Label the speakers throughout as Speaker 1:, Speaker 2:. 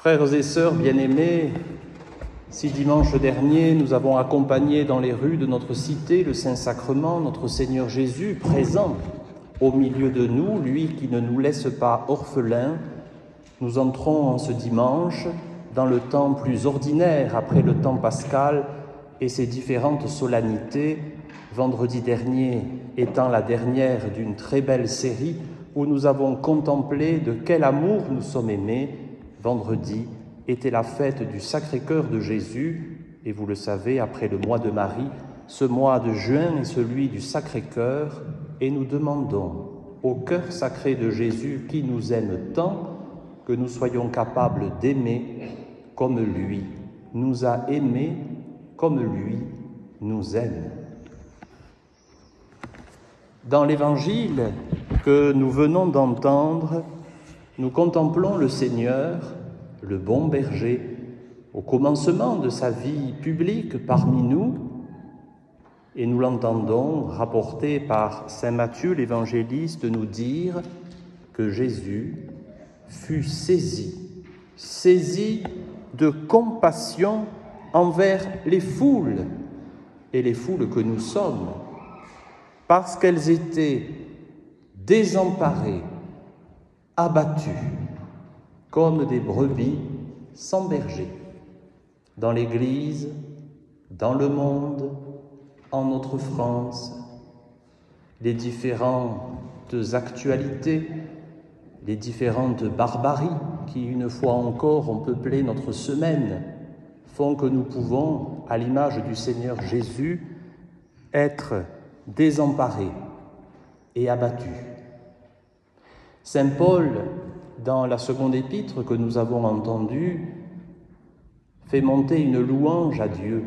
Speaker 1: Frères et sœurs bien-aimés, si dimanche dernier nous avons accompagné dans les rues de notre cité le Saint-Sacrement, notre Seigneur Jésus, présent au milieu de nous, lui qui ne nous laisse pas orphelins, nous entrons en ce dimanche dans le temps plus ordinaire après le temps pascal et ses différentes solennités, vendredi dernier étant la dernière d'une très belle série où nous avons contemplé de quel amour nous sommes aimés. Vendredi était la fête du Sacré-Cœur de Jésus, et vous le savez, après le mois de Marie, ce mois de juin est celui du Sacré-Cœur, et nous demandons au cœur sacré de Jésus qui nous aime tant que nous soyons capables d'aimer comme lui nous a aimés, comme lui nous aime. Dans l'Évangile que nous venons d'entendre, nous contemplons le Seigneur, le bon berger, au commencement de sa vie publique parmi nous, et nous l'entendons rapporté par saint Matthieu l'évangéliste nous dire que Jésus fut saisi de compassion envers les foules, et les foules que nous sommes, parce qu'elles étaient désemparées, abattues, comme des brebis sans berger, dans l'Église, dans le monde, en notre France, les différentes actualités, les différentes barbaries qui, une fois encore, ont peuplé notre semaine, font que nous pouvons, à l'image du Seigneur Jésus, être désemparés et abattus. Saint Paul, dans la seconde épître que nous avons entendue, fait monter une louange à Dieu.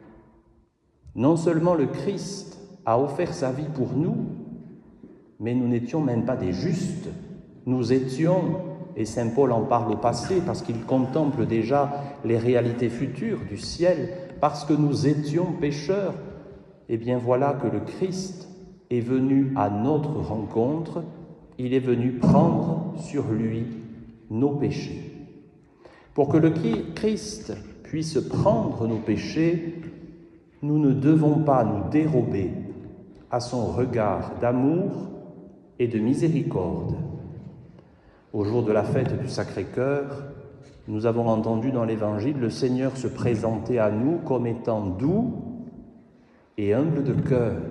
Speaker 1: Non seulement le Christ a offert sa vie pour nous, mais nous n'étions même pas des justes. Nous étions, et saint Paul en parle au passé parce qu'il contemple déjà les réalités futures du ciel, parce que nous étions pécheurs. Eh bien voilà que le Christ est venu à notre rencontre, il est venu prendre sur lui nos péchés. Pour que le Christ puisse prendre nos péchés, nous ne devons pas nous dérober à son regard d'amour et de miséricorde. Au jour de la fête du Sacré-Cœur, nous avons entendu dans l'Évangile le Seigneur se présenter à nous comme étant doux et humble de cœur.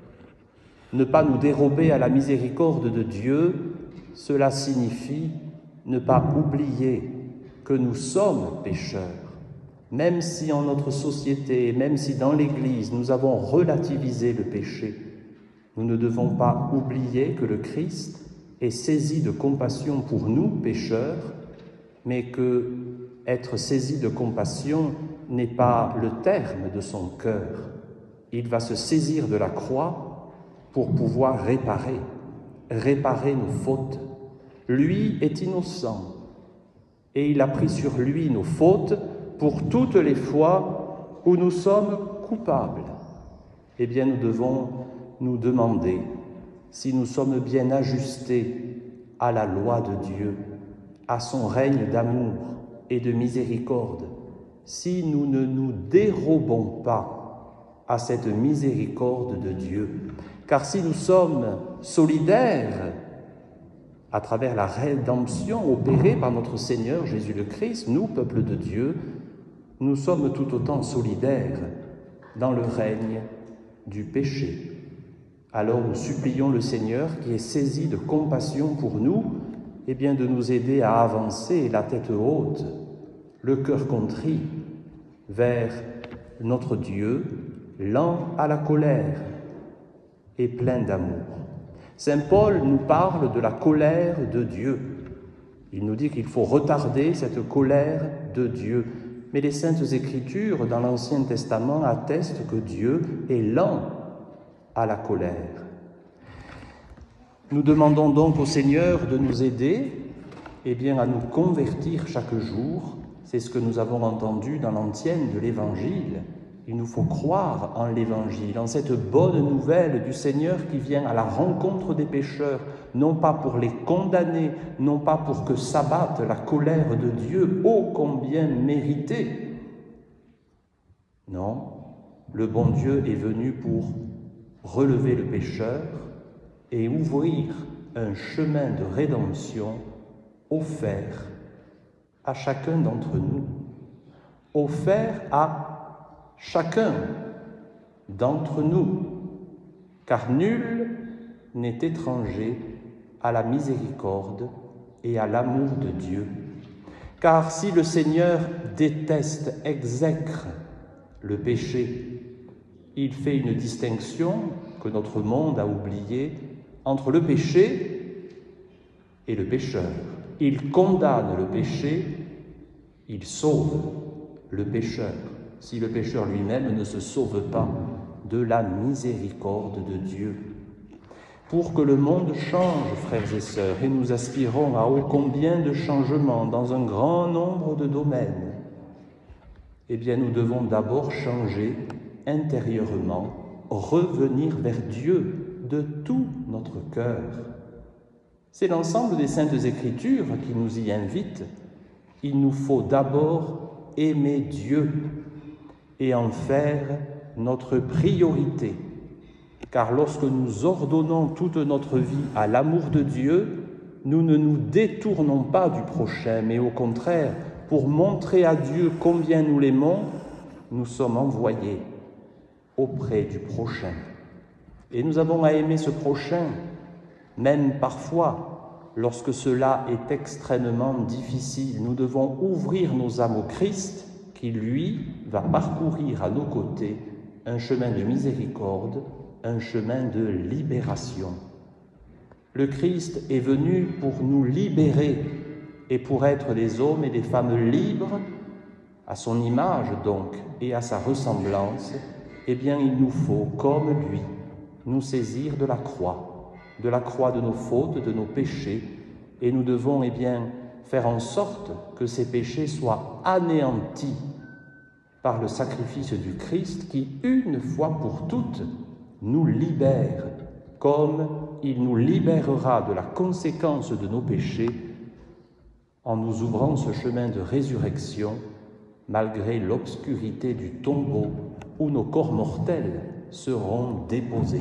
Speaker 1: Ne pas nous dérober à la miséricorde de Dieu, cela signifie ne pas oublier que nous sommes pécheurs. Même si en notre société, même si dans l'Église, nous avons relativisé le péché, nous ne devons pas oublier que le Christ est saisi de compassion pour nous, pécheurs, mais que être saisi de compassion n'est pas le terme de son cœur. Il va se saisir de la croix pour pouvoir réparer nos fautes. Lui est innocent et il a pris sur lui nos fautes pour toutes les fois où nous sommes coupables. Eh bien, nous devons nous demander si nous sommes bien ajustés à la loi de Dieu, à son règne d'amour et de miséricorde, si nous ne nous dérobons pas à cette miséricorde de Dieu. Car si nous sommes solidaires à travers la rédemption opérée par notre Seigneur Jésus le Christ, nous, peuple de Dieu, nous sommes tout autant solidaires dans le règne du péché. Alors nous supplions le Seigneur, qui est saisi de compassion pour nous, eh bien de nous aider à avancer la tête haute, le cœur contrit, vers notre Dieu, lent à la colère et plein d'amour. Saint Paul nous parle de la colère de Dieu. Il nous dit qu'il faut retarder cette colère de Dieu. Mais les Saintes Écritures, dans l'Ancien Testament, attestent que Dieu est lent à la colère. Nous demandons donc au Seigneur de nous aider à nous convertir chaque jour. C'est ce que nous avons entendu dans l'antienne de l'Évangile. Il nous faut croire en l'Évangile, en cette bonne nouvelle du Seigneur qui vient à la rencontre des pécheurs, non pas pour les condamner, non pas pour que s'abatte la colère de Dieu, ô combien méritée. Non, le bon Dieu est venu pour relever le pécheur et ouvrir un chemin de rédemption offert à chacun d'entre nous, offert à chacun d'entre nous, car nul n'est étranger à la miséricorde et à l'amour de Dieu. Car si le Seigneur déteste, exècre le péché, il fait une distinction que notre monde a oubliée entre le péché et le pécheur. Il condamne le péché, il sauve le pécheur, si le pécheur lui-même ne se sauve pas de la miséricorde de Dieu. Pour que le monde change, frères et sœurs, et nous aspirons à ô combien de changements dans un grand nombre de domaines, eh bien nous devons d'abord changer intérieurement, revenir vers Dieu de tout notre cœur. C'est l'ensemble des Saintes Écritures qui nous y invitent. Il nous faut d'abord aimer Dieu et en faire notre priorité. Car lorsque nous ordonnons toute notre vie à l'amour de Dieu, nous ne nous détournons pas du prochain, mais au contraire, pour montrer à Dieu combien nous l'aimons, nous sommes envoyés auprès du prochain. Et nous avons à aimer ce prochain, même parfois, lorsque cela est extrêmement difficile. Nous devons ouvrir nos âmes au Christ, qui, lui, va parcourir à nos côtés un chemin de miséricorde, un chemin de libération. Le Christ est venu pour nous libérer et pour être des hommes et des femmes libres, à son image donc et à sa ressemblance. Eh bien, il nous faut, comme lui, nous saisir de la croix de nos fautes, de nos péchés, et nous devons, eh bien, faire en sorte que ces péchés soient anéantis par le sacrifice du Christ qui, une fois pour toutes, nous libère, comme il nous libérera de la conséquence de nos péchés en nous ouvrant ce chemin de résurrection malgré l'obscurité du tombeau où nos corps mortels seront déposés.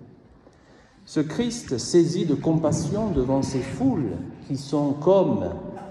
Speaker 1: Ce Christ saisi de compassion devant ces foules qui sont comme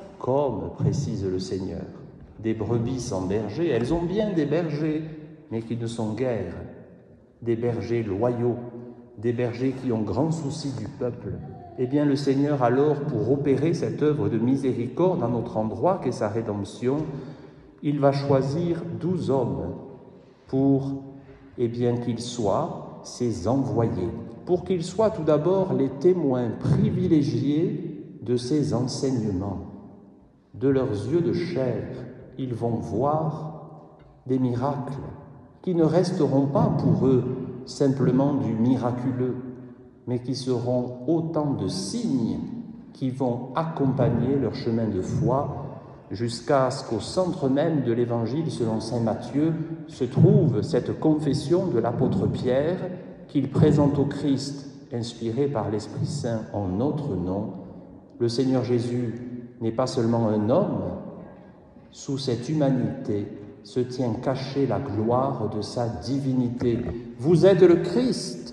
Speaker 1: précise le Seigneur, des brebis sans berger. Elles ont bien des bergers, mais qui ne sont guère des bergers loyaux, des bergers qui ont grand souci du peuple. Eh bien, le Seigneur, alors, pour opérer cette œuvre de miséricorde à notre endroit, qu'est sa rédemption, il va choisir 12 hommes pour, eh bien, qu'ils soient ses envoyés, pour qu'ils soient tout d'abord les témoins privilégiés de ses enseignements. De leurs yeux de chair, ils vont voir des miracles qui ne resteront pas pour eux simplement du miraculeux, mais qui seront autant de signes qui vont accompagner leur chemin de foi jusqu'à ce qu'au centre même de l'Évangile selon saint Matthieu se trouve cette confession de l'apôtre Pierre qu'il présente au Christ, inspiré par l'Esprit Saint en notre nom. Le Seigneur Jésus n'est pas seulement un homme, sous cette humanité se tient cachée la gloire de sa divinité. Vous êtes le Christ,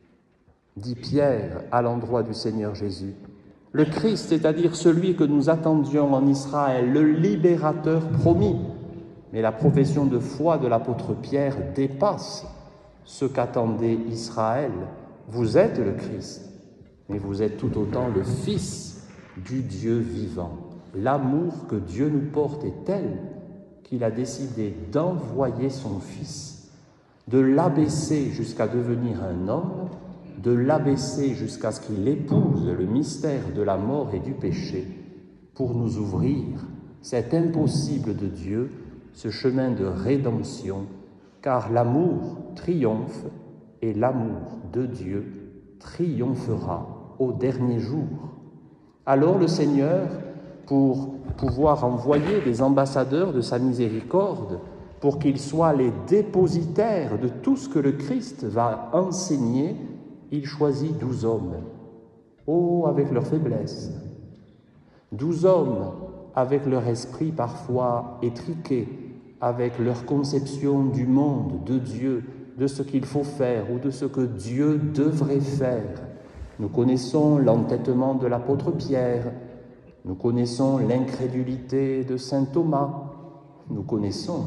Speaker 1: dit Pierre à l'endroit du Seigneur Jésus. Le Christ, c'est-à-dire celui que nous attendions en Israël, le libérateur promis. Mais la profession de foi de l'apôtre Pierre dépasse ce qu'attendait Israël. Vous êtes le Christ, mais vous êtes tout autant le Fils du Dieu vivant. L'amour que Dieu nous porte est tel qu'il a décidé d'envoyer son Fils, de l'abaisser jusqu'à devenir un homme, de l'abaisser jusqu'à ce qu'il épouse le mystère de la mort et du péché, pour nous ouvrir cet impossible de Dieu, ce chemin de rédemption, car l'amour triomphe et l'amour de Dieu triomphera au dernier jour. Alors le Seigneur, pour pouvoir envoyer des ambassadeurs de sa miséricorde, pour qu'ils soient les dépositaires de tout ce que le Christ va enseigner, il choisit 12 hommes. Oh, avec leurs faiblesses. 12 hommes avec leur esprit parfois étriqué, avec leur conception du monde, de Dieu, de ce qu'il faut faire ou de ce que Dieu devrait faire. Nous connaissons l'entêtement de l'apôtre Pierre, nous connaissons l'incrédulité de saint Thomas, nous connaissons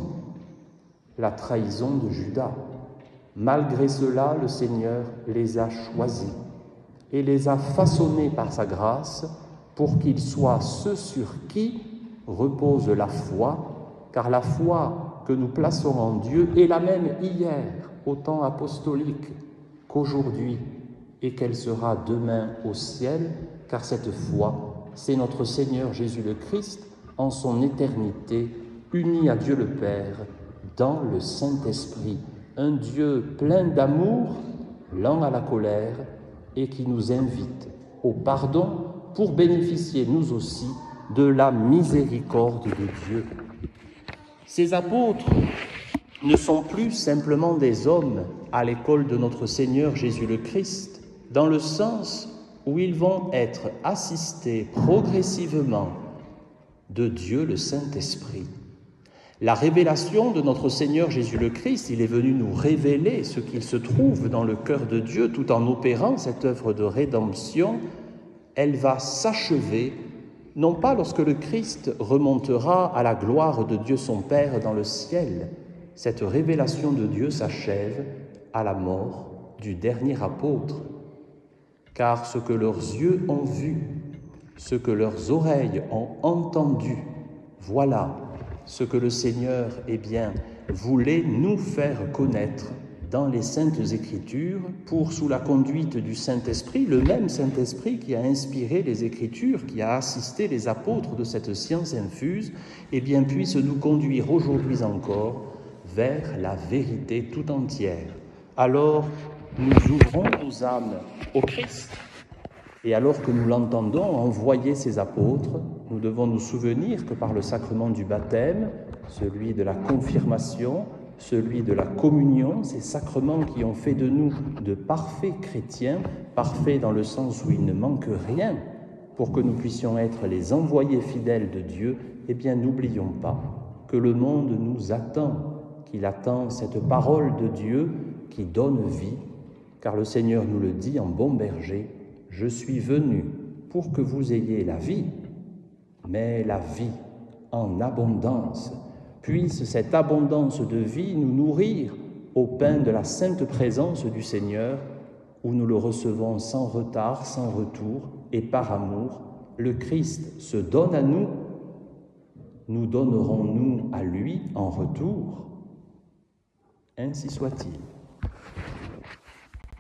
Speaker 1: la trahison de Judas. Malgré cela, le Seigneur les a choisis et les a façonnés par sa grâce pour qu'ils soient ceux sur qui repose la foi, car la foi que nous plaçons en Dieu est la même hier, au temps apostolique, qu'aujourd'hui, et qu'elle sera demain au ciel, car cette foi, c'est notre Seigneur Jésus le Christ, en son éternité, uni à Dieu le Père, dans le Saint-Esprit, un Dieu plein d'amour, lent à la colère, et qui nous invite au pardon pour bénéficier, nous aussi, de la miséricorde de Dieu. Ces apôtres ne sont plus simplement des hommes à l'école de notre Seigneur Jésus le Christ, dans le sens où ils vont être assistés progressivement de Dieu le Saint-Esprit. La révélation de notre Seigneur Jésus le Christ, il est venu nous révéler ce qu'il se trouve dans le cœur de Dieu tout en opérant cette œuvre de rédemption. Elle va s'achever, non pas lorsque le Christ remontera à la gloire de Dieu son Père dans le ciel. Cette révélation de Dieu s'achève à la mort du dernier apôtre. Car ce que leurs yeux ont vu, ce que leurs oreilles ont entendu, voilà ce que le Seigneur, voulait nous faire connaître dans les Saintes Écritures pour, sous la conduite du Saint-Esprit, le même Saint-Esprit qui a inspiré les Écritures, qui a assisté les apôtres de cette science infuse, puisse nous conduire aujourd'hui encore vers la vérité tout entière. Alors, nous ouvrons nos âmes au Christ. Et alors que nous l'entendons envoyer ses apôtres, nous devons nous souvenir que par le sacrement du baptême, celui de la confirmation, celui de la communion, ces sacrements qui ont fait de nous de parfaits chrétiens, parfaits dans le sens où il ne manque rien, pour que nous puissions être les envoyés fidèles de Dieu, n'oublions pas que le monde nous attend, qu'il attend cette parole de Dieu qui donne vie, car le Seigneur nous le dit en bon berger, « Je suis venu pour que vous ayez la vie, mais la vie en abondance. » Puisse cette abondance de vie nous nourrir au pain de la sainte présence du Seigneur, où nous le recevons sans retard, sans retour, et par amour. Le Christ se donne à nous, nous donnerons-nous à lui en retour? Ainsi soit-il.